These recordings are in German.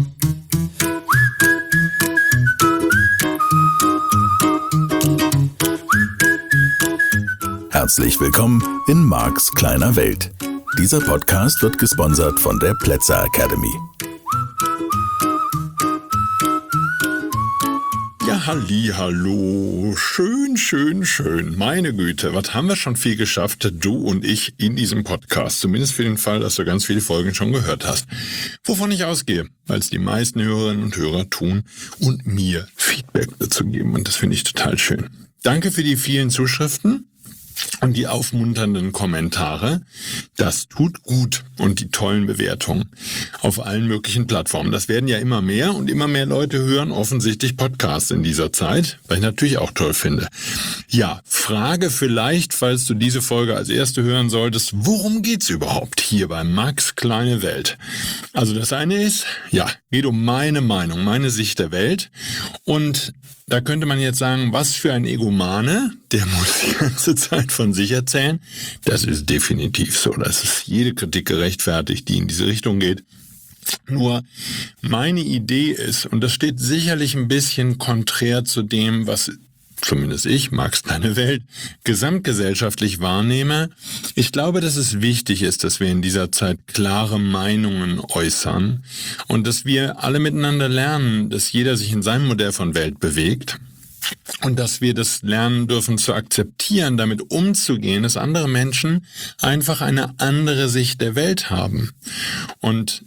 Herzlich willkommen in Marks kleiner Welt. Dieser Podcast wird gesponsert von der Plätzer Academy. Ja, hallo, schön. Meine Güte, was haben wir schon viel geschafft, du und ich, in diesem Podcast. Zumindest für den Fall, dass du ganz viele Folgen schon gehört hast. Wovon ich ausgehe, weil es die meisten Hörerinnen und Hörer tun und mir Feedback dazu geben. Und das finde ich total schön. Danke für die vielen Zuschriften und die aufmunternden Kommentare. Das tut gut. Und die tollen Bewertungen auf allen möglichen Plattformen. Das werden ja immer mehr und immer mehr Leute hören offensichtlich Podcasts in dieser Zeit, was ich natürlich auch toll finde. Ja, Frage vielleicht, falls du diese Folge als erste hören solltest, worum geht's überhaupt hier bei Max kleine Welt? Also das eine ist, ja, geht um meine Meinung, meine Sicht der Welt. Und da könnte man jetzt sagen, was für ein Egomane, der muss die ganze Zeit von sich erzählen. Das ist definitiv so. Das ist jede Kritik gerechtfertigt, die in diese Richtung geht. Nur meine Idee ist, und das steht sicherlich ein bisschen konträr zu dem, was zumindest ich, Max kleine Welt, gesamtgesellschaftlich wahrnehme. Ich glaube, dass es wichtig ist, dass wir in dieser Zeit klare Meinungen äußern und dass wir alle miteinander lernen, dass jeder sich in seinem Modell von Welt bewegt und dass wir das lernen dürfen zu akzeptieren, damit umzugehen, dass andere Menschen einfach eine andere Sicht der Welt haben. Und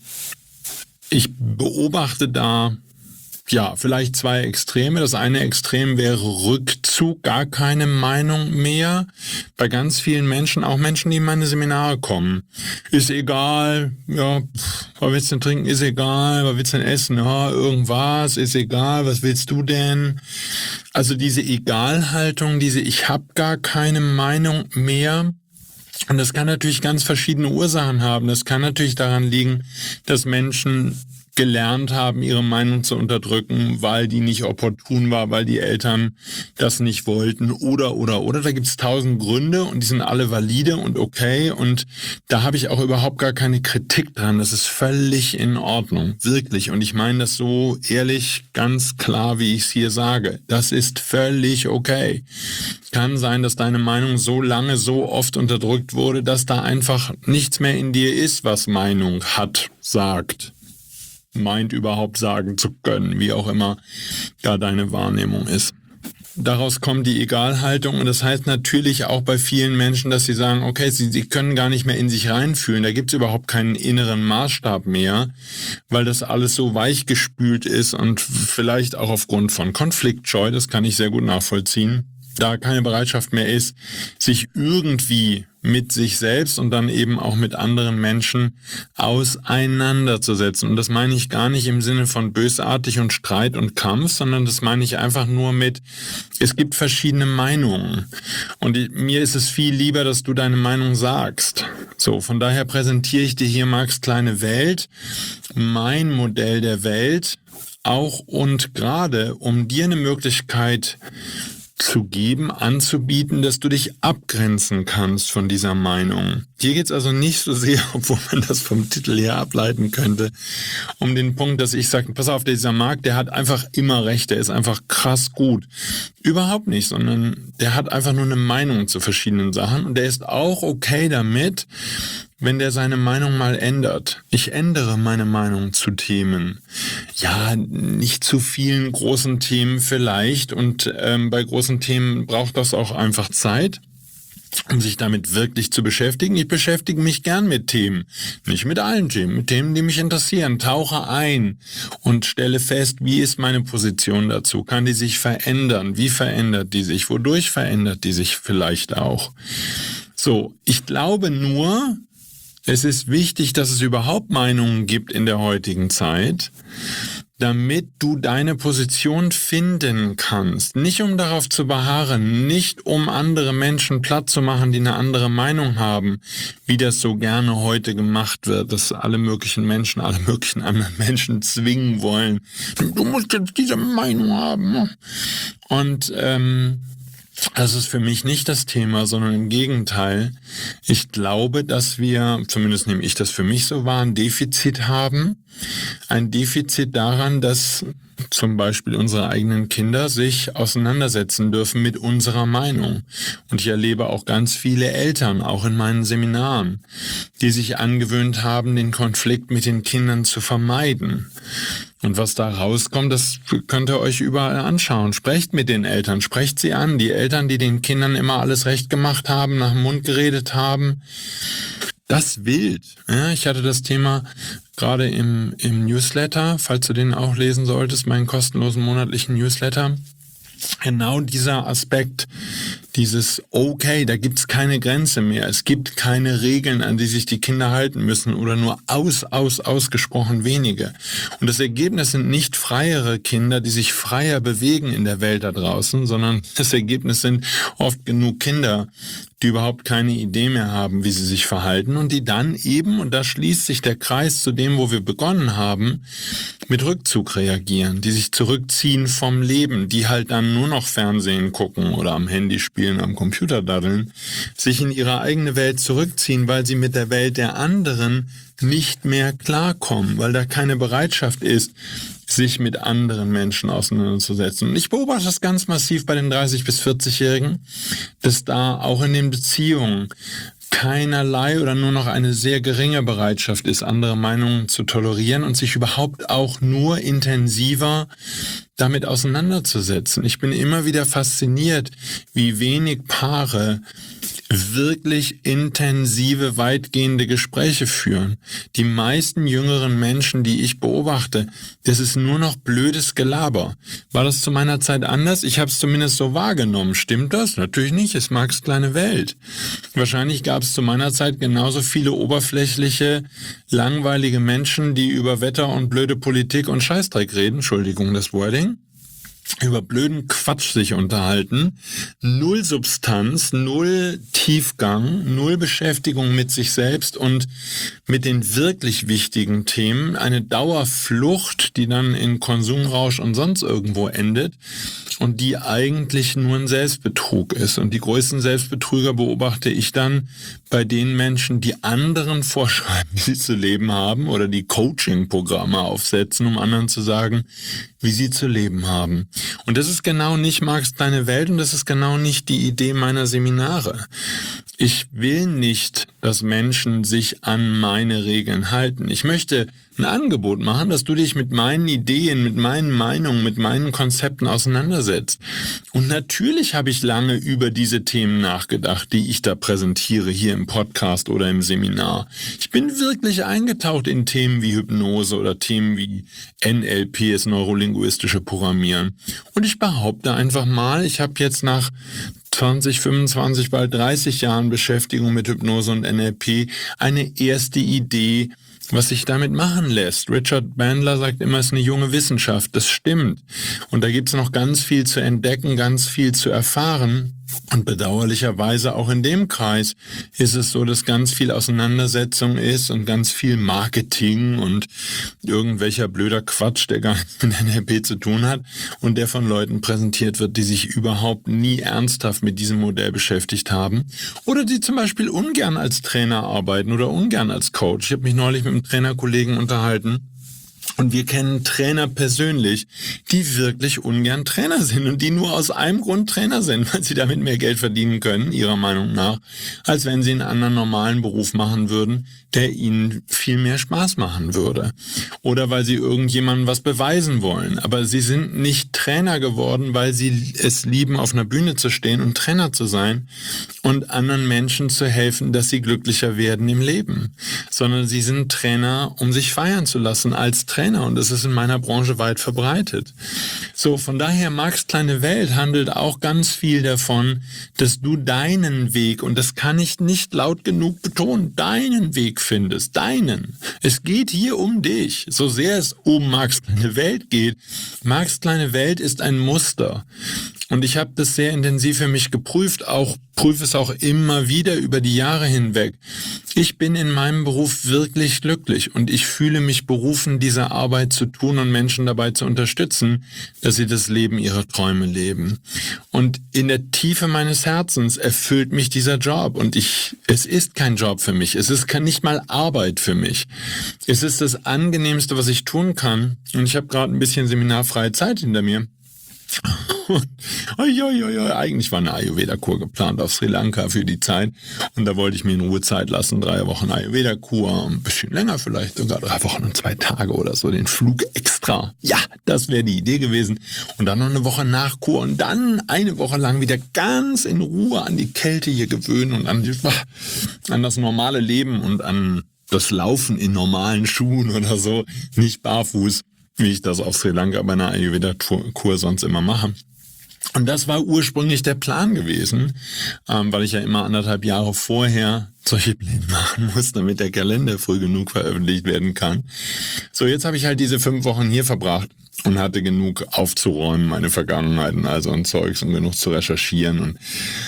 ich beobachte da vielleicht zwei Extreme. Das eine Extrem wäre Rückzug, gar keine Meinung mehr. Bei ganz vielen Menschen, auch Menschen, die in meine Seminare kommen. Ist egal, was willst du denn trinken? Ist egal, was willst du denn essen? Ja, irgendwas, ist egal, was willst du denn? Also diese Egalhaltung, ich habe gar keine Meinung mehr. Und das kann natürlich ganz verschiedene Ursachen haben. Das kann natürlich daran liegen, dass Menschen gelernt haben, ihre Meinung zu unterdrücken, weil die nicht opportun war, weil die Eltern das nicht wollten oder. Da gibt es 1000 Gründe und die sind alle valide und okay und da habe ich auch überhaupt gar keine Kritik dran. Das ist völlig in Ordnung, wirklich. Und ich meine das so ehrlich, ganz klar, wie ich es hier sage. Das ist völlig okay. Kann sein, dass deine Meinung so lange, so oft unterdrückt wurde, dass da einfach nichts mehr in dir ist, was Meinung hat, sagt, meint überhaupt sagen zu können, wie auch immer da deine Wahrnehmung ist. Daraus kommt die Egalhaltung und das heißt natürlich auch bei vielen Menschen, dass sie sagen, okay, sie können gar nicht mehr in sich reinfühlen, da gibt es überhaupt keinen inneren Maßstab mehr, weil das alles so weichgespült ist und vielleicht auch aufgrund von Konfliktscheu, das kann ich sehr gut nachvollziehen, da keine Bereitschaft mehr ist, sich irgendwie mit sich selbst und dann eben auch mit anderen Menschen auseinanderzusetzen. Und das meine ich gar nicht im Sinne von bösartig und Streit und Kampf, sondern das meine ich einfach nur mit, es gibt verschiedene Meinungen. Und mir ist es viel lieber, dass du deine Meinung sagst. So, von daher präsentiere ich dir hier Marks kleine Welt, mein Modell der Welt, auch und gerade, um dir eine Möglichkeit zu geben, anzubieten, dass du dich abgrenzen kannst von dieser Meinung. Hier geht es also nicht so sehr, obwohl man das vom Titel her ableiten könnte, um den Punkt, dass ich sage, pass auf, dieser Marc, der hat einfach immer recht, der ist einfach krass gut. Überhaupt nicht, sondern der hat einfach nur eine Meinung zu verschiedenen Sachen und der ist auch okay damit, wenn der seine Meinung mal ändert. Ich ändere meine Meinung zu Themen. Ja, nicht zu vielen großen Themen vielleicht und bei großen Themen braucht das auch einfach Zeit, um sich damit wirklich zu beschäftigen. Ich beschäftige mich gern mit Themen, nicht mit allen Themen, mit Themen, die mich interessieren. Tauche ein und stelle fest, wie ist meine Position dazu? Kann die sich verändern? Wie verändert die sich? Wodurch verändert die sich vielleicht auch? So, ich glaube nur, es ist wichtig, dass es überhaupt Meinungen gibt in der heutigen Zeit, damit du deine Position finden kannst. Nicht um darauf zu beharren, nicht um andere Menschen platt zu machen, die eine andere Meinung haben, wie das so gerne heute gemacht wird, dass alle möglichen Menschen, alle möglichen anderen Menschen zwingen wollen. Du musst jetzt diese Meinung haben. Und das ist für mich nicht das Thema, sondern im Gegenteil. Ich glaube, dass wir, zumindest nehme ich das für mich so wahr, ein Defizit haben ein Defizit daran, dass zum Beispiel unsere eigenen Kinder sich auseinandersetzen dürfen mit unserer Meinung. Und ich erlebe auch ganz viele Eltern, auch in meinen Seminaren, die sich angewöhnt haben, den Konflikt mit den Kindern zu vermeiden. Und was da rauskommt, das könnt ihr euch überall anschauen. Sprecht mit den Eltern, sprecht sie an. Die Eltern, die den Kindern immer alles recht gemacht haben, nach dem Mund geredet haben, das wild. Ja, ich hatte das Thema gerade im Newsletter, falls du den auch lesen solltest, meinen kostenlosen monatlichen Newsletter. Genau dieser Aspekt, dieses okay, da gibt's keine Grenze mehr, es gibt keine Regeln, an die sich die Kinder halten müssen oder nur ausgesprochen wenige. Und das Ergebnis sind nicht freiere Kinder, die sich freier bewegen in der Welt da draußen, sondern das Ergebnis sind oft genug Kinder, die überhaupt keine Idee mehr haben, wie sie sich verhalten und die dann eben, und da schließt sich der Kreis zu dem, wo wir begonnen haben, mit Rückzug reagieren, die sich zurückziehen vom Leben, die halt dann nur noch Fernsehen gucken oder am Handy spielen, am Computer daddeln, sich in ihre eigene Welt zurückziehen, weil sie mit der Welt der anderen nicht mehr klarkommen, weil da keine Bereitschaft ist, sich mit anderen Menschen auseinanderzusetzen. Und ich beobachte das ganz massiv bei den 30- bis 40-Jährigen, dass da auch in den Beziehungen keinerlei oder nur noch eine sehr geringe Bereitschaft ist, andere Meinungen zu tolerieren und sich überhaupt auch nur intensiver damit auseinanderzusetzen. Ich bin immer wieder fasziniert, wie wenig Paare wirklich intensive, weitgehende Gespräche führen. Die meisten jüngeren Menschen, die ich beobachte, das ist nur noch blödes Gelaber. War das zu meiner Zeit anders? Ich habe es zumindest so wahrgenommen. Stimmt das? Natürlich nicht. Es Marks kleine Welt. Wahrscheinlich gab es zu meiner Zeit genauso viele oberflächliche, langweilige Menschen, die über Wetter und blöde Politik und Scheißdreck reden. Entschuldigung, das Wording. Über blöden Quatsch sich unterhalten, null Substanz, null Tiefgang, null Beschäftigung mit sich selbst und mit den wirklich wichtigen Themen, eine Dauerflucht, die dann in Konsumrausch und sonst irgendwo endet und die eigentlich nur ein Selbstbetrug ist. Und die größten Selbstbetrüger beobachte ich dann bei den Menschen, die anderen vorschreiben, wie sie zu leben haben oder die Coaching-Programme aufsetzen, um anderen zu sagen, wie sie zu leben haben. Und das ist genau nicht Marks kleine Welt und das ist genau nicht die Idee meiner Seminare. Ich will nicht, dass Menschen sich an meine Regeln halten. Ich möchte ein Angebot machen, dass du dich mit meinen Ideen, mit meinen Meinungen, mit meinen Konzepten auseinandersetzt. Und natürlich habe ich lange über diese Themen nachgedacht, die ich da präsentiere, hier im Podcast oder im Seminar. Ich bin wirklich eingetaucht in Themen wie Hypnose oder Themen wie NLP, das neurolinguistische Programmieren. Und ich behaupte einfach mal, ich habe jetzt nach 20, 25, bald 30 Jahren Beschäftigung mit Hypnose und NLP eine erste Idee, was sich damit machen lässt. Richard Bandler sagt immer, es ist eine junge Wissenschaft. Das stimmt. Und da gibt es noch ganz viel zu entdecken, ganz viel zu erfahren. Und bedauerlicherweise auch in dem Kreis ist es so, dass ganz viel Auseinandersetzung ist und ganz viel Marketing und irgendwelcher blöder Quatsch, der gar nichts mit NLP zu tun hat und der von Leuten präsentiert wird, die sich überhaupt nie ernsthaft mit diesem Modell beschäftigt haben oder die zum Beispiel ungern als Trainer arbeiten oder ungern als Coach. Ich habe mich neulich mit einem Trainerkollegen unterhalten. Und wir kennen Trainer persönlich, die wirklich ungern Trainer sind und die nur aus einem Grund Trainer sind, weil sie damit mehr Geld verdienen können, ihrer Meinung nach, als wenn sie einen anderen normalen Beruf machen würden, der ihnen viel mehr Spaß machen würde. Oder weil sie irgendjemandem was beweisen wollen. Aber sie sind nicht Trainer geworden, weil sie es lieben, auf einer Bühne zu stehen und Trainer zu sein und anderen Menschen zu helfen, dass sie glücklicher werden im Leben. Sondern sie sind Trainer, um sich feiern zu lassen als Trainer. Und das ist in meiner Branche weit verbreitet. So, von daher, Marks kleine Welt handelt auch ganz viel davon, dass du deinen Weg, und das kann ich nicht laut genug betonen, deinen Weg findest, deinen. Es geht hier um dich, so sehr es um Marks kleine Welt geht. Marks kleine Welt ist ein Muster. Und ich habe das sehr intensiv für mich geprüft, prüfe es auch immer wieder über die Jahre hinweg. Ich bin in meinem Beruf wirklich glücklich und ich fühle mich berufen, diese Arbeit zu tun und Menschen dabei zu unterstützen, dass sie das Leben ihrer Träume leben. Und in der Tiefe meines Herzens erfüllt mich dieser Job. Und es ist kein Job für mich. Es ist nicht mal Arbeit für mich. Es ist das Angenehmste, was ich tun kann. Und ich habe gerade ein bisschen seminarfreie Zeit hinter mir. Eigentlich war eine Ayurveda-Kur geplant auf Sri Lanka für die Zeit und da wollte ich mir in Ruhe Zeit lassen, 3 Wochen Ayurveda-Kur, ein bisschen länger vielleicht, sogar 3 Wochen und 2 Tage oder so, den Flug extra. Ja, das wäre die Idee gewesen. Und dann noch eine Woche nach Kur und dann eine Woche lang wieder ganz in Ruhe an die Kälte hier gewöhnen und an das normale Leben und an das Laufen in normalen Schuhen oder so, nicht barfuß, wie ich das auf Sri Lanka bei einer Ayurveda-Kur sonst immer mache. Und das war ursprünglich der Plan gewesen, weil ich ja immer 1,5 Jahre vorher solche Pläne machen muss, damit der Kalender früh genug veröffentlicht werden kann. So, jetzt habe ich halt diese 5 Wochen hier verbracht und hatte genug aufzuräumen, meine Vergangenheiten, also und Zeugs und genug zu recherchieren. Und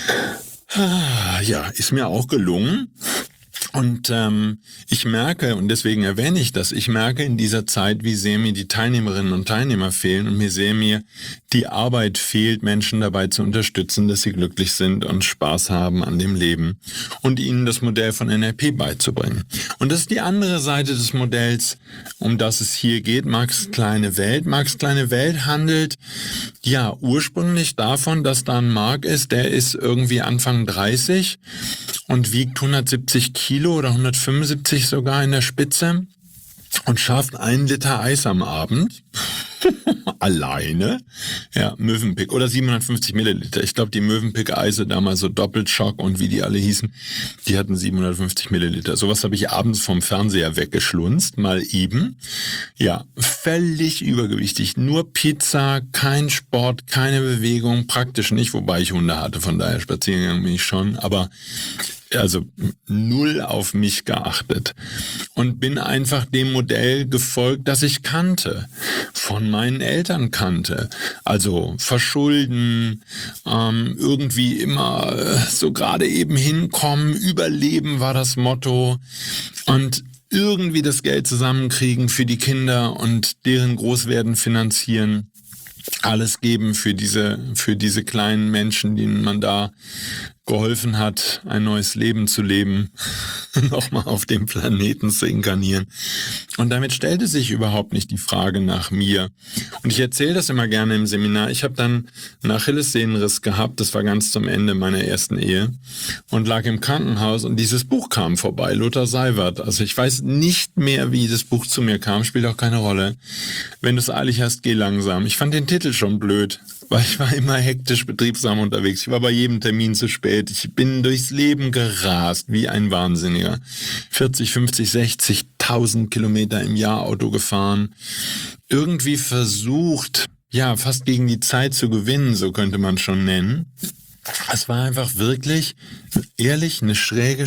ja, ist mir auch gelungen. Und ich merke, und deswegen erwähne ich das, ich merke in dieser Zeit, wie sehr mir die Teilnehmerinnen und Teilnehmer fehlen und wie sehr mir die Arbeit fehlt, Menschen dabei zu unterstützen, dass sie glücklich sind und Spaß haben an dem Leben und ihnen das Modell von NLP beizubringen. Und das ist die andere Seite des Modells, um das es hier geht, Marks kleine Welt. Marks kleine Welt handelt ja ursprünglich davon, dass da ein Mark ist, der ist irgendwie Anfang 30 und wiegt 170 Kilo oder 175 sogar in der Spitze und schafft 1 Liter Eis am Abend. Alleine. Ja, Mövenpick oder 750 Milliliter. Ich glaube, die Mövenpick-Eise damals so Doppelschock und wie die alle hießen, die hatten 750 Milliliter. Sowas habe ich abends vom Fernseher weggeschlunzt, mal eben. Ja, völlig übergewichtig. Nur Pizza, kein Sport, keine Bewegung, praktisch nicht, wobei ich Hunde hatte, von daher spazieren gegangen bin ich schon, aber also 0 auf mich geachtet und bin einfach dem Modell gefolgt, das ich kannte, von meinen Eltern kannte. Also verschulden, irgendwie immer so gerade eben hinkommen, überleben war das Motto und irgendwie das Geld zusammenkriegen für die Kinder und deren Großwerden finanzieren. Alles geben für diese kleinen Menschen, denen man da geholfen hat, ein neues Leben zu leben, nochmal auf dem Planeten zu inkarnieren. Und damit stellte sich überhaupt nicht die Frage nach mir. Und ich erzähle das immer gerne im Seminar. Ich habe dann einen Achillessehnenriss gehabt, das war ganz zum Ende meiner ersten Ehe und lag im Krankenhaus und dieses Buch kam vorbei, Lothar Seiwert. Also ich weiß nicht mehr, wie das Buch zu mir kam, spielt auch keine Rolle. Wenn du es eilig hast, geh langsam. Ich fand den Titel schon blöd, weil ich war immer hektisch betriebsam unterwegs. Ich war bei jedem Termin zu spät. Ich bin durchs Leben gerast wie ein Wahnsinniger. 40, 50, 60.000 Kilometer im Jahr Auto gefahren. Irgendwie versucht, ja, fast gegen die Zeit zu gewinnen, so könnte man schon nennen. Es war einfach wirklich, ehrlich, eine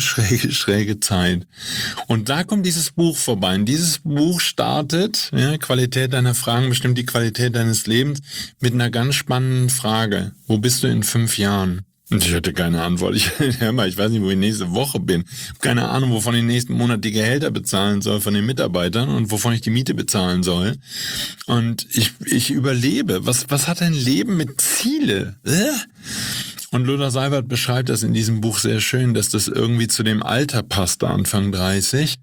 schräge Zeit. Und da kommt dieses Buch vorbei. Und dieses Buch startet, ja, Qualität deiner Fragen bestimmt die Qualität deines Lebens, mit einer ganz spannenden Frage. Wo bist du in 5 Jahren? Und ich hatte keine Antwort. Ich weiß nicht, wo ich nächste Woche bin. Ich habe keine Ahnung, wovon ich nächsten Monat die Gehälter bezahlen soll von den Mitarbeitern und wovon ich die Miete bezahlen soll. Und ich überlebe. Was hat ein Leben mit Ziele? Und Lothar Seiwert beschreibt das in diesem Buch sehr schön, dass das irgendwie zu dem Alter passte, Anfang 30,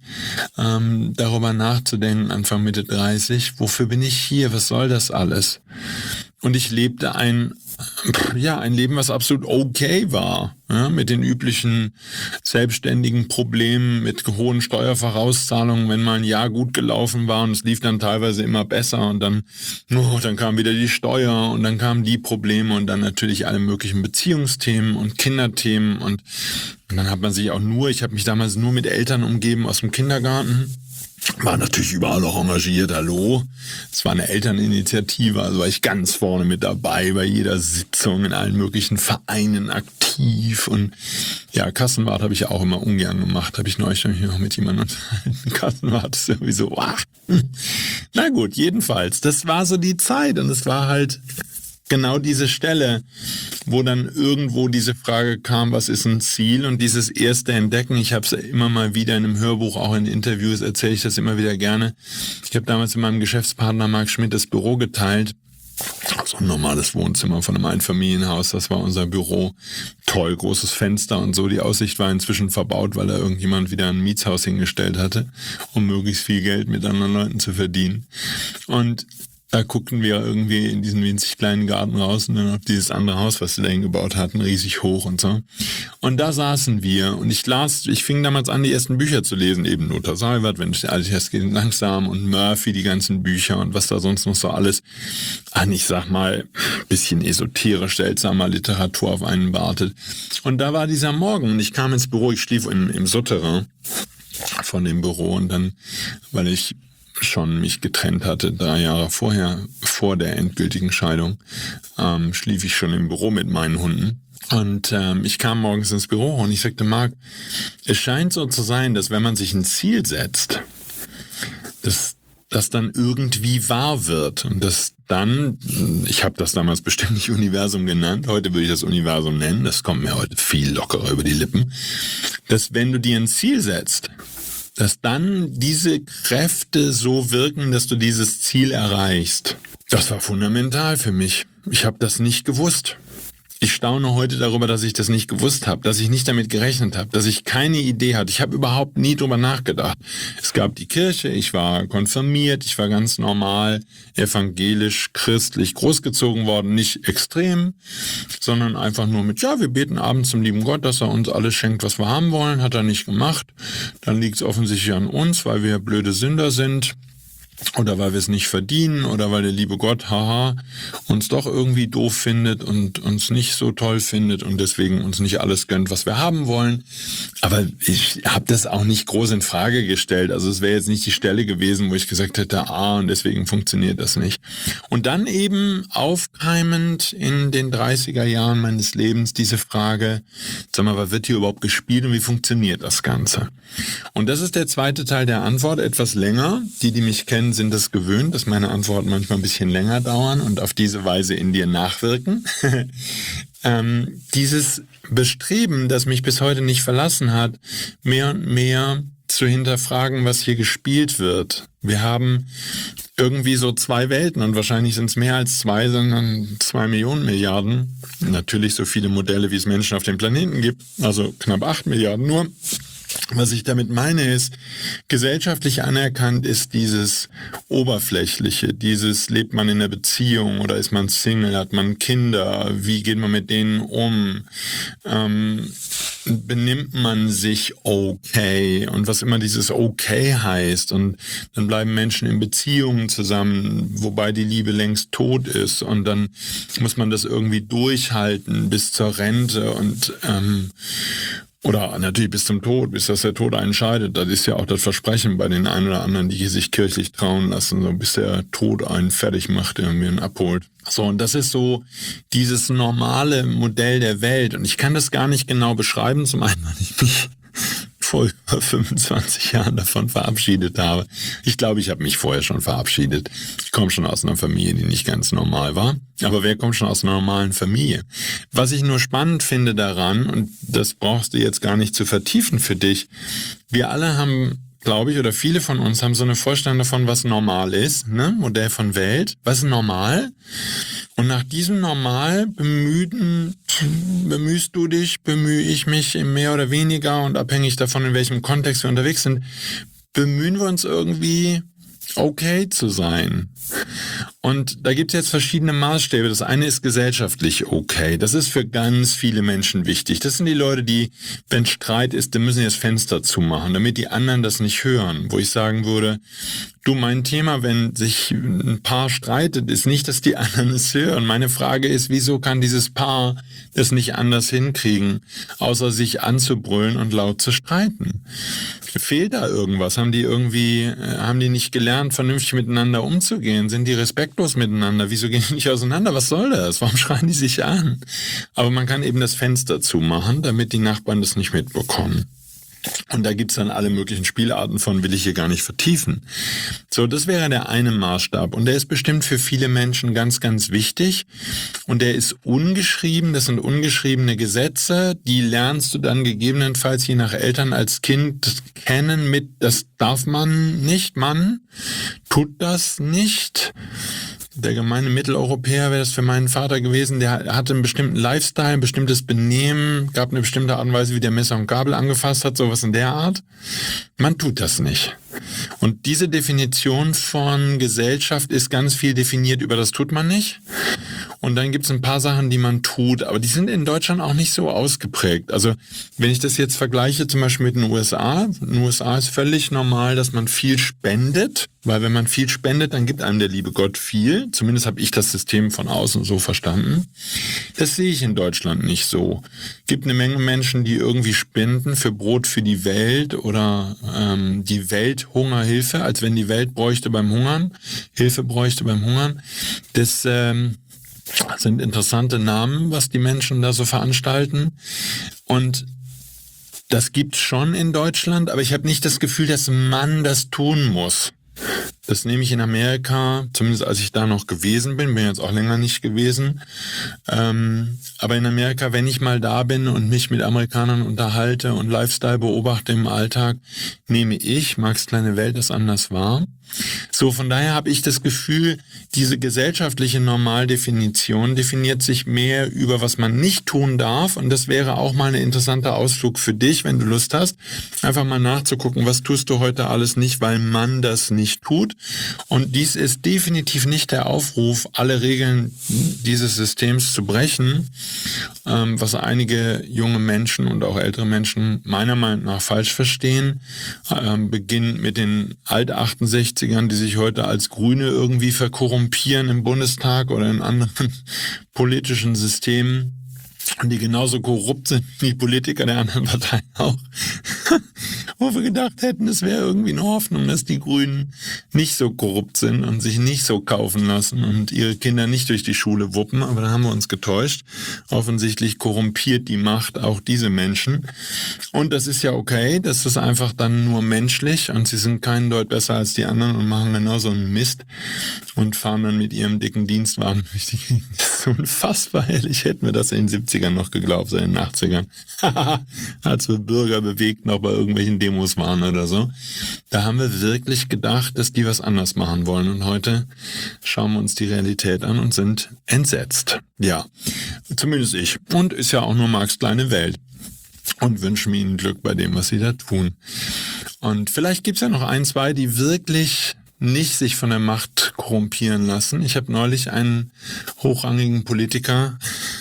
darüber nachzudenken, Anfang Mitte 30, wofür bin ich hier, was soll das alles? Und ich lebte ein Leben, was absolut okay war, ja, mit den üblichen selbstständigen Problemen, mit hohen Steuervorauszahlungen, wenn mal ein Jahr gut gelaufen war und es lief dann teilweise immer besser und dann kam wieder die Steuer und dann kamen die Probleme und dann natürlich alle möglichen Beziehungsthemen und Kinderthemen und dann hat man sich ich habe mich damals nur mit Eltern umgeben aus dem Kindergarten. War natürlich überall auch engagiert, hallo. Es war eine Elterninitiative, also war ich ganz vorne mit dabei, bei jeder Sitzung in allen möglichen Vereinen aktiv und ja, Kassenwart habe ich ja auch immer ungern gemacht, habe ich neulich noch mit jemandem unterhalten. Kassenwart ist irgendwie so, Na gut, jedenfalls, das war so die Zeit und es war halt genau diese Stelle, wo dann irgendwo diese Frage kam, was ist ein Ziel? Und dieses erste Entdecken, ich habe es immer mal wieder in einem Hörbuch, auch in Interviews erzähle ich das immer wieder gerne. Ich habe damals mit meinem Geschäftspartner Marc Schmidt das Büro geteilt. So ein normales Wohnzimmer von einem Einfamilienhaus, das war unser Büro. Toll, großes Fenster und so. Die Aussicht war inzwischen verbaut, weil da irgendjemand wieder ein Mietshaus hingestellt hatte, um möglichst viel Geld mit anderen Leuten zu verdienen. Und da guckten wir irgendwie in diesen winzig kleinen Garten raus und dann auf dieses andere Haus, was sie da hingebaut hatten, riesig hoch und so. Und da saßen wir und ich fing damals an, die ersten Bücher zu lesen, eben Lothar Seiwert, wenn es alles geht langsam und Murphy, die ganzen Bücher und was da sonst noch so alles an, ich sag mal, bisschen esoterisch, seltsamer Literatur auf einen wartet. Und da war dieser Morgen und ich kam ins Büro, ich schlief im Souterrain von dem Büro und dann, weil ich schon mich getrennt hatte, 3 Jahre vorher, vor der endgültigen Scheidung, schlief ich schon im Büro mit meinen Hunden. Und ich kam morgens ins Büro und ich sagte, Marc, es scheint so zu sein, dass wenn man sich ein Ziel setzt, dass das dann irgendwie wahr wird. Und das dann, ich habe das damals bestimmt nicht Universum genannt, heute würde ich das Universum nennen, das kommt mir heute viel lockerer über die Lippen, dass wenn du dir ein Ziel setzt, dass dann diese Kräfte so wirken, dass du dieses Ziel erreichst. Das war fundamental für mich. Ich habe das nicht gewusst. Ich staune heute darüber, dass ich das nicht gewusst habe, dass ich nicht damit gerechnet habe, dass ich keine Idee hatte. Ich habe überhaupt nie drüber nachgedacht. Es gab die Kirche, ich war konfirmiert, ich war ganz normal, evangelisch, christlich großgezogen worden, nicht extrem, sondern einfach nur mit, ja, wir beten abends zum lieben Gott, dass er uns alles schenkt, was wir haben wollen, hat er nicht gemacht. Dann liegt es offensichtlich an uns, weil wir blöde Sünder sind. Oder weil wir es nicht verdienen oder weil der liebe Gott, uns doch irgendwie doof findet und uns nicht so toll findet und deswegen uns nicht alles gönnt, was wir haben wollen. Aber ich habe das auch nicht groß in Frage gestellt. Also es wäre jetzt nicht die Stelle gewesen, wo ich gesagt hätte, und deswegen funktioniert das nicht. Und dann eben aufkeimend in den 30er Jahren meines Lebens diese Frage, sag mal, was wird hier überhaupt gespielt und wie funktioniert das Ganze? Und das ist der zweite Teil der Antwort, etwas länger. Die mich kennen, sind das gewöhnt, dass meine Antworten manchmal ein bisschen länger dauern und auf diese Weise in dir nachwirken. Dieses Bestreben, das mich bis heute nicht verlassen hat, mehr und mehr zu hinterfragen, was hier gespielt wird. Wir haben irgendwie so 2 Welten und wahrscheinlich sind es mehr als 2, sondern 2 Millionen Milliarden. Natürlich so viele Modelle, wie es Menschen auf dem Planeten gibt, also knapp 8 Milliarden nur. Was ich damit meine ist, gesellschaftlich anerkannt ist dieses Oberflächliche, dieses lebt man in einer Beziehung oder ist man Single, hat man Kinder, wie geht man mit denen um, benimmt man sich okay und was immer dieses okay heißt und dann bleiben Menschen in Beziehungen zusammen, wobei die Liebe längst tot ist und dann muss man das irgendwie durchhalten bis zur Rente und oder natürlich bis zum Tod, bis das der Tod einen scheidet. Das ist ja auch das Versprechen bei den einen oder anderen, die sich kirchlich trauen lassen, so bis der Tod einen fertig macht, irgendwie und abholt. So, und das ist so dieses normale Modell der Welt. Und ich kann das gar nicht genau beschreiben, zum einen, weil ich mich vor über 25 Jahren davon verabschiedet habe. Ich glaube, ich habe mich vorher schon verabschiedet. Ich komme schon aus einer Familie, die nicht ganz normal war. Aber wer kommt schon aus einer normalen Familie? Was ich nur spannend finde daran, und das brauchst du jetzt gar nicht zu vertiefen für dich, wir alle haben, glaube ich, oder viele von uns haben so eine Vorstellung davon, was normal ist, ne? Modell von Welt. Was ist normal? Und nach diesem Normal bemühst du dich, bemühe ich mich mehr oder weniger und abhängig davon, in welchem Kontext wir unterwegs sind, bemühen wir uns irgendwie okay zu sein. Und da gibt es jetzt verschiedene Maßstäbe. Das eine ist gesellschaftlich okay. Das ist für ganz viele Menschen wichtig. Das sind die Leute, die, wenn Streit ist, dann müssen sie das Fenster zumachen, damit die anderen das nicht hören. Wo ich sagen würde, du, mein Thema, wenn sich ein Paar streitet, ist nicht, dass die anderen es hören. Meine Frage ist, wieso kann dieses Paar das nicht anders hinkriegen, außer sich anzubrüllen und laut zu streiten? Fehlt da irgendwas? Haben die nicht gelernt, vernünftig miteinander umzugehen? Sind die respektlos miteinander? Wieso gehen die nicht auseinander? Was soll das? Warum schreien die sich an? Aber man kann eben das Fenster zumachen, damit die Nachbarn das nicht mitbekommen. Und da gibt's dann alle möglichen Spielarten von, will ich hier gar nicht vertiefen. So, das wäre der eine Maßstab. Und der ist bestimmt für viele Menschen ganz, ganz wichtig. Und der ist ungeschrieben. Das sind ungeschriebene Gesetze. Die lernst du dann gegebenenfalls je nach Eltern als Kind kennen mit, das darf man nicht, man tut das nicht. Der gemeine Mitteleuropäer wäre das für meinen Vater gewesen, der hatte einen bestimmten Lifestyle, ein bestimmtes Benehmen, gab eine bestimmte Art und Weise, wie der Messer und Gabel angefasst hat, sowas in der Art. Man tut das nicht. Und diese Definition von Gesellschaft ist ganz viel definiert über das tut man nicht. Und dann gibt es ein paar Sachen, die man tut, aber die sind in Deutschland auch nicht so ausgeprägt. Also wenn ich das jetzt vergleiche zum Beispiel mit den USA, in den USA ist völlig normal, dass man viel spendet, weil wenn man viel spendet, dann gibt einem der liebe Gott viel. Zumindest habe ich das System von außen so verstanden. Das sehe ich in Deutschland nicht so. Es gibt eine Menge Menschen, die irgendwie spenden für Brot für die Welt oder die Welthungerhilfe, als wenn die Welt bräuchte beim Hungern, Hilfe bräuchte beim Hungern. Das sind interessante Namen, was die Menschen da so veranstalten. Und das gibt's schon in Deutschland, aber ich habe nicht das Gefühl, dass man das tun muss. Das nehme ich in Amerika, zumindest als ich da noch gewesen bin jetzt auch länger nicht gewesen. Aber in Amerika, wenn ich mal da bin und mich mit Amerikanern unterhalte und Lifestyle beobachte im Alltag, nehme ich Marx kleine Welt das anders wahr. So, von daher habe ich das Gefühl, diese gesellschaftliche Normaldefinition definiert sich mehr über, was man nicht tun darf. Und das wäre auch mal ein interessanter Ausflug für dich, wenn du Lust hast, einfach mal nachzugucken, was tust du heute alles nicht, weil man das nicht tut. Und dies ist definitiv nicht der Aufruf, alle Regeln dieses Systems zu brechen, was einige junge Menschen und auch ältere Menschen meiner Meinung nach falsch verstehen. Beginnt mit den Alt-68ern, die sich heute als Grüne irgendwie verkorrumpieren im Bundestag oder in anderen politischen Systemen, die genauso korrupt sind wie die Politiker der anderen Parteien auch. Wo wir gedacht hätten, es wäre irgendwie eine Hoffnung, dass die Grünen nicht so korrupt sind und sich nicht so kaufen lassen und ihre Kinder nicht durch die Schule wuppen. Aber da haben wir uns getäuscht. Offensichtlich korrumpiert die Macht auch diese Menschen. Und das ist ja okay, das ist einfach dann nur menschlich und sie sind keinen Deut besser als die anderen und machen genauso einen Mist und fahren dann mit ihrem dicken Dienstwagen durch die Gegend. Das ist unfassbar, ehrlich, hätten wir das in den 70ern noch geglaubt, in den 80ern. Als wir Bürger bewegt noch bei irgendwelchen Demos waren oder so. Da haben wir wirklich gedacht, dass die was anders machen wollen. Und heute schauen wir uns die Realität an und sind entsetzt. Ja, zumindest ich. Und ist ja auch nur Marx kleine Welt. Und wünschen ihnen Glück bei dem, was sie da tun. Und vielleicht gibt's ja noch ein, zwei, die wirklich nicht sich von der Macht korrumpieren lassen. Ich habe neulich einen hochrangigen Politiker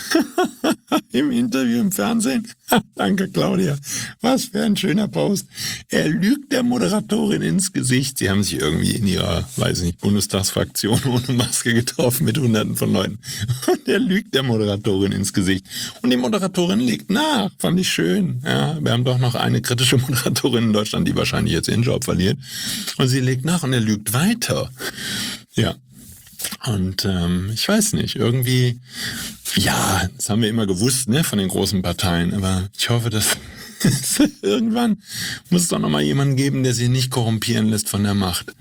im Interview im Fernsehen. Danke, Claudia. Was für ein schöner Post. Er lügt der Moderatorin ins Gesicht. Sie haben sich irgendwie in ihrer, weiß nicht, Bundestagsfraktion ohne Maske getroffen mit Hunderten von Leuten. Und er lügt der Moderatorin ins Gesicht. Und die Moderatorin legt nach. Fand ich schön. Ja, wir haben doch noch eine kritische Moderatorin in Deutschland, die wahrscheinlich jetzt ihren Job verliert. Und sie legt nach und er lügt weiter. Ja. Und ich weiß nicht, irgendwie, ja, das haben wir immer gewusst, ne, von den großen Parteien, aber ich hoffe, dass irgendwann muss es doch nochmal jemanden geben, der sich nicht korrumpieren lässt von der Macht.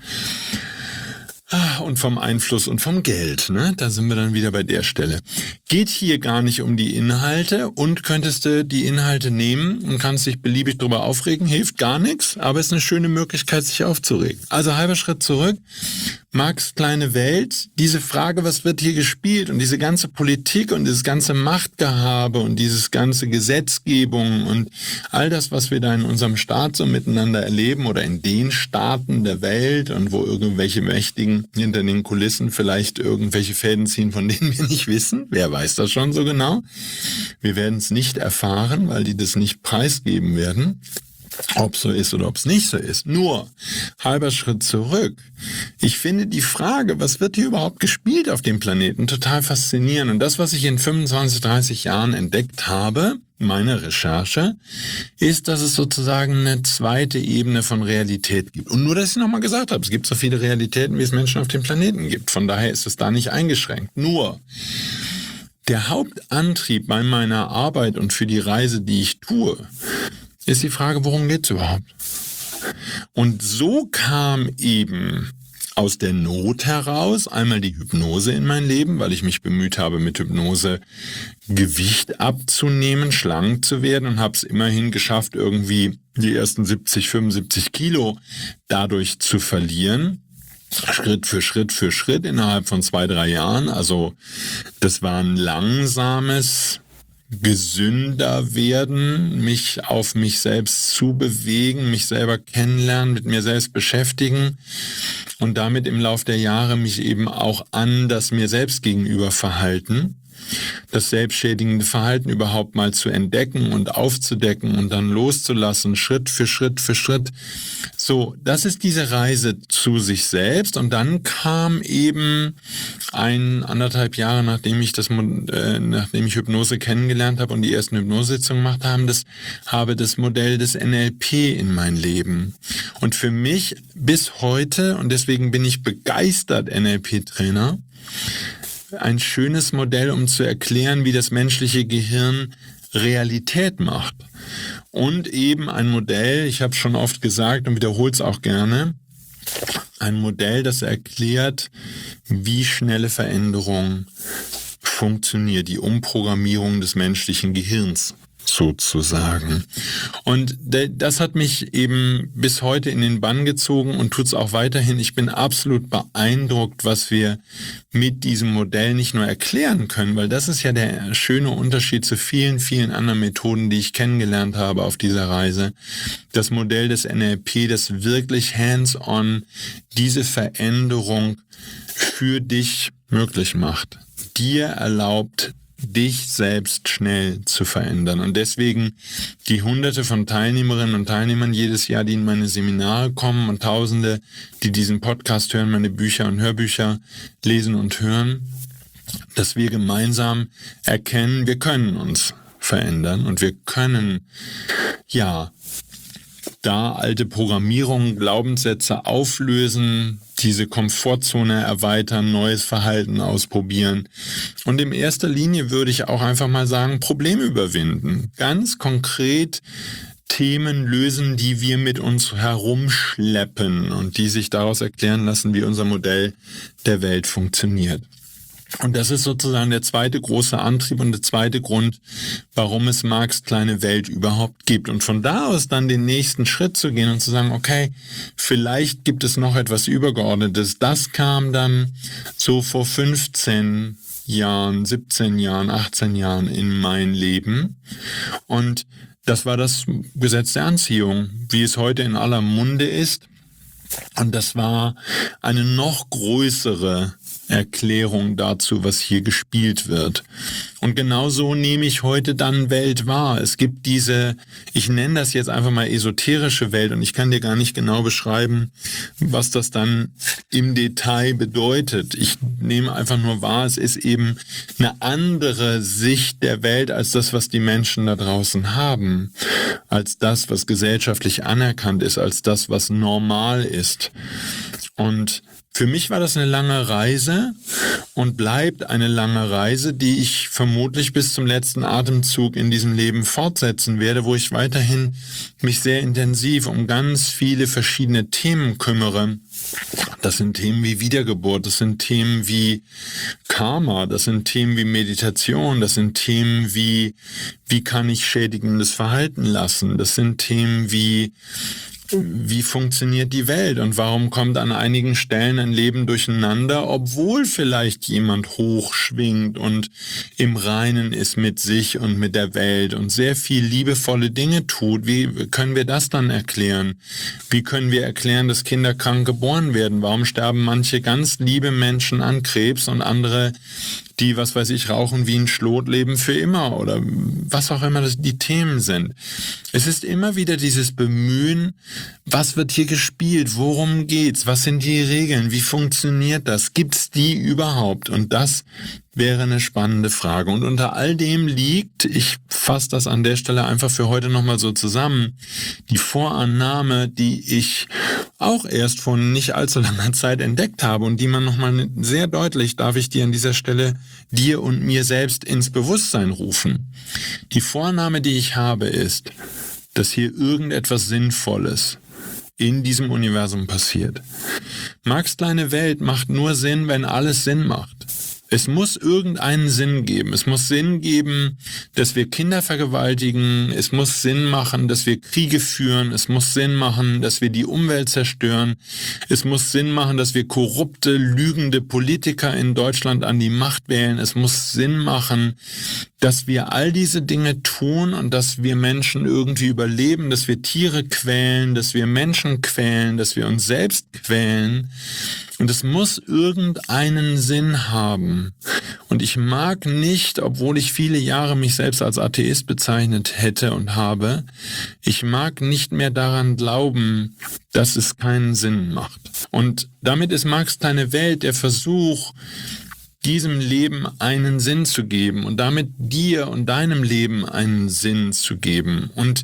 Und vom Einfluss und vom Geld, ne? Da sind wir dann wieder bei der Stelle. Geht hier gar nicht um die Inhalte und könntest du die Inhalte nehmen und kannst dich beliebig drüber aufregen, hilft gar nichts, aber ist eine schöne Möglichkeit, sich aufzuregen. Also halber Schritt zurück. Marx kleine Welt, diese Frage, was wird hier gespielt und diese ganze Politik und dieses ganze Machtgehabe und dieses ganze Gesetzgebung und all das, was wir da in unserem Staat so miteinander erleben oder in den Staaten der Welt und wo irgendwelche Mächtigen hinter den Kulissen vielleicht irgendwelche Fäden ziehen, von denen wir nicht wissen. Wer weiß das schon so genau? Wir werden es nicht erfahren, weil die das nicht preisgeben werden. Ob so ist oder ob es nicht so ist. Nur, halber Schritt zurück. Ich finde die Frage, was wird hier überhaupt gespielt auf dem Planeten, total faszinierend. Und das, was ich in 25, 30 Jahren entdeckt habe, meine Recherche, ist, dass es sozusagen eine zweite Ebene von Realität gibt. Und nur, dass ich nochmal gesagt habe, es gibt so viele Realitäten, wie es Menschen auf dem Planeten gibt. Von daher ist es da nicht eingeschränkt. Nur, der Hauptantrieb bei meiner Arbeit und für die Reise, die ich tue, ist die Frage, worum geht's überhaupt? Und so kam eben aus der Not heraus einmal die Hypnose in mein Leben, weil ich mich bemüht habe, mit Hypnose Gewicht abzunehmen, schlank zu werden und habe es immerhin geschafft, irgendwie die ersten 70, 75 Kilo dadurch zu verlieren. Schritt für Schritt innerhalb von 2-3 Jahren. Also das war ein langsames, gesünder werden, mich auf mich selbst zubewegen, mich selber kennenlernen, mit mir selbst beschäftigen und damit im Lauf der Jahre mich eben auch anders mir selbst gegenüber verhalten. Das selbstschädigende Verhalten überhaupt mal zu entdecken und aufzudecken und dann loszulassen, Schritt für Schritt für Schritt. So, das ist diese Reise zu sich selbst. Und dann kam eben 1,5 Jahre, nachdem ich Hypnose kennengelernt habe und die ersten Hypnosesitzungen gemacht habe, das Modell des NLP in mein Leben. Und für mich bis heute, und deswegen bin ich begeistert NLP-Trainer, ein schönes Modell, um zu erklären, wie das menschliche Gehirn Realität macht. Und eben ein Modell, ich habe es schon oft gesagt und wiederhole es auch gerne, ein Modell, das erklärt, wie schnelle Veränderung funktioniert, die Umprogrammierung des menschlichen Gehirns sozusagen. Und das hat mich eben bis heute in den Bann gezogen und tut's auch weiterhin. Ich bin absolut beeindruckt, was wir mit diesem Modell nicht nur erklären können, weil das ist ja der schöne Unterschied zu vielen, vielen anderen Methoden, die ich kennengelernt habe auf dieser Reise. Das Modell des NLP, das wirklich hands-on diese Veränderung für dich möglich macht, dir erlaubt, dich selbst schnell zu verändern. Und deswegen die Hunderte von Teilnehmerinnen und Teilnehmern jedes Jahr, die in meine Seminare kommen und Tausende, die diesen Podcast hören, meine Bücher und Hörbücher lesen und hören, dass wir gemeinsam erkennen, wir können uns verändern und wir können, da alte Programmierungen, Glaubenssätze auflösen, diese Komfortzone erweitern, neues Verhalten ausprobieren. Und in erster Linie würde ich auch einfach mal sagen, Probleme überwinden. Ganz konkret Themen lösen, die wir mit uns herumschleppen und die sich daraus erklären lassen, wie unser Modell der Welt funktioniert. Und das ist sozusagen der zweite große Antrieb und der zweite Grund, warum es Marks kleine Welt überhaupt gibt. Und von da aus dann den nächsten Schritt zu gehen und zu sagen, okay, vielleicht gibt es noch etwas Übergeordnetes. Das kam dann so vor 15 Jahren, 17 Jahren, 18 Jahren in mein Leben. Und das war das Gesetz der Anziehung, wie es heute in aller Munde ist. Und das war eine noch größere Erklärung dazu, was hier gespielt wird. Und genau so nehme ich heute dann Welt wahr. Es gibt diese, ich nenne das jetzt einfach mal esoterische Welt und ich kann dir gar nicht genau beschreiben, was das dann im Detail bedeutet. Ich nehme einfach nur wahr, es ist eben eine andere Sicht der Welt als das, was die Menschen da draußen haben, als das, was gesellschaftlich anerkannt ist, als das, was normal ist. Und für mich war das eine lange Reise und bleibt eine lange Reise, die ich vermutlich bis zum letzten Atemzug in diesem Leben fortsetzen werde, wo ich weiterhin mich sehr intensiv um ganz viele verschiedene Themen kümmere. Das sind Themen wie Wiedergeburt, das sind Themen wie Karma, das sind Themen wie Meditation, das sind Themen wie kann ich schädigendes Verhalten lassen, das sind Themen wie funktioniert die Welt und warum kommt an einigen Stellen ein Leben durcheinander, obwohl vielleicht jemand hochschwingt und im Reinen ist mit sich und mit der Welt und sehr viel liebevolle Dinge tut. Wie können wir das dann erklären? Wie können wir erklären, dass Kinder krank geboren werden? Warum sterben manche ganz liebe Menschen an Krebs und andere, die, was weiß ich, rauchen wie ein Schlot, leben für immer oder was auch immer die Themen sind. Es ist immer wieder dieses Bemühen, was wird hier gespielt, worum geht's, was sind die Regeln, wie funktioniert das, gibt's die überhaupt? Und das wäre eine spannende Frage. Und unter all dem liegt, ich fasse das an der Stelle einfach für heute nochmal so zusammen, die Vorannahme, die ich auch erst vor nicht allzu langer Zeit entdeckt habe und die man nochmal sehr deutlich, darf ich dir an dieser Stelle, dir und mir selbst ins Bewusstsein rufen. Die Vorannahme, die ich habe, ist, dass hier irgendetwas Sinnvolles in diesem Universum passiert. Marx' kleine Welt macht nur Sinn, wenn alles Sinn macht. Es muss irgendeinen Sinn geben. Es muss Sinn geben, dass wir Kinder vergewaltigen. Es muss Sinn machen, dass wir Kriege führen. Es muss Sinn machen, dass wir die Umwelt zerstören. Es muss Sinn machen, dass wir korrupte, lügende Politiker in Deutschland an die Macht wählen. Es muss Sinn machen, dass wir all diese Dinge tun und dass wir Menschen irgendwie überleben, dass wir Tiere quälen, dass wir Menschen quälen, dass wir uns selbst quälen. Und es muss irgendeinen Sinn haben. Und ich mag nicht, obwohl ich viele Jahre mich selbst als Atheist bezeichnet hätte und habe, ich mag nicht mehr daran glauben, dass es keinen Sinn macht. Und damit ist Marx' kleine Welt der Versuch, diesem Leben einen Sinn zu geben und damit dir und deinem Leben einen Sinn zu geben. Und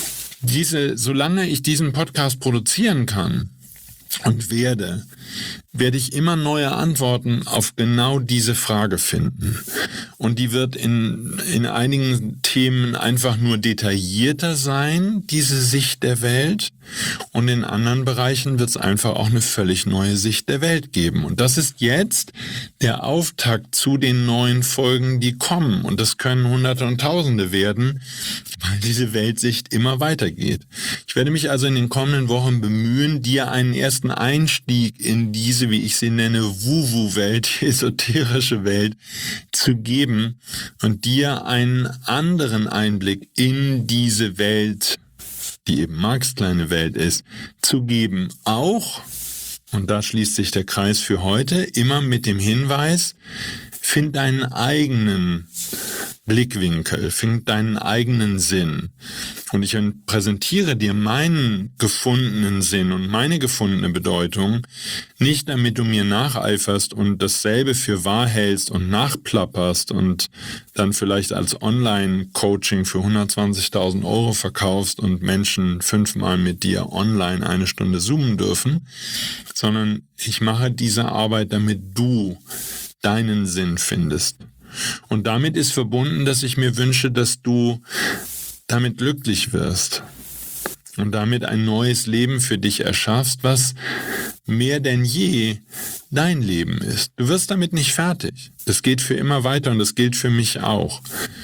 solange ich diesen Podcast produzieren kann und werde ich immer neue Antworten auf genau diese Frage finden. Und die wird in einigen Themen einfach nur detaillierter sein, diese Sicht der Welt. Und in anderen Bereichen wird es einfach auch eine völlig neue Sicht der Welt geben. Und das ist jetzt der Auftakt zu den neuen Folgen, die kommen. Und das können Hunderte und Tausende werden, weil diese Weltsicht immer weitergeht. Ich werde mich also in den kommenden Wochen bemühen, dir einen ersten Einstieg in diese, wie ich sie nenne, Wu-Wu-Welt, die esoterische Welt, zu geben und dir einen anderen Einblick in diese Welt, die eben Marx' kleine Welt ist, zu geben. Auch, und da schließt sich der Kreis für heute, immer mit dem Hinweis, find deinen eigenen Blickwinkel, find deinen eigenen Sinn. Und ich präsentiere dir meinen gefundenen Sinn und meine gefundene Bedeutung, nicht damit du mir nacheiferst und dasselbe für wahr hältst und nachplapperst und dann vielleicht als Online-Coaching für 120.000 € verkaufst und Menschen 5-mal mit dir online 1 Stunde zoomen dürfen, sondern ich mache diese Arbeit, damit du deinen Sinn findest. Und damit ist verbunden, dass ich mir wünsche, dass du damit glücklich wirst und damit ein neues Leben für dich erschaffst, was mehr denn je dein Leben ist. Du wirst damit nicht fertig. Das geht für immer weiter und das gilt für mich auch.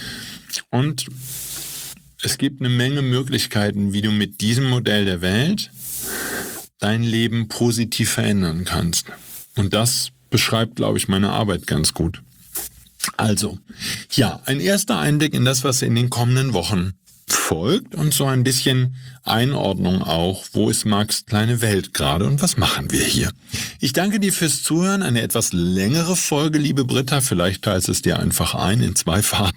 Und es gibt eine Menge Möglichkeiten, wie du mit diesem Modell der Welt dein Leben positiv verändern kannst. Und das beschreibt, glaube ich, meine Arbeit ganz gut. Also, ja, ein erster Einblick in das, was in den kommenden Wochen folgt und so ein bisschen Einordnung auch, wo ist Marx' kleine Welt gerade und was machen wir hier. Ich danke dir fürs Zuhören, eine etwas längere Folge, liebe Britta, vielleicht teilst es dir einfach ein in 2 Fahrten.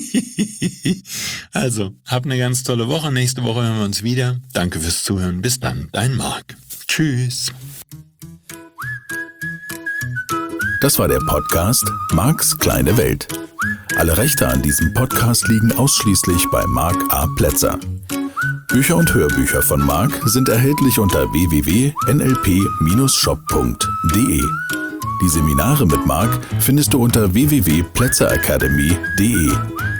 Also, hab eine ganz tolle Woche, nächste Woche hören wir uns wieder. Danke fürs Zuhören, bis dann, dein Marc. Tschüss. Das war der Podcast Marx' kleine Welt. Alle Rechte an diesem Podcast liegen ausschließlich bei Marc A. Plätzer. Bücher und Hörbücher von Marc sind erhältlich unter www.nlp-shop.de. Die Seminare mit Marc findest du unter www.plätzeracademy.de.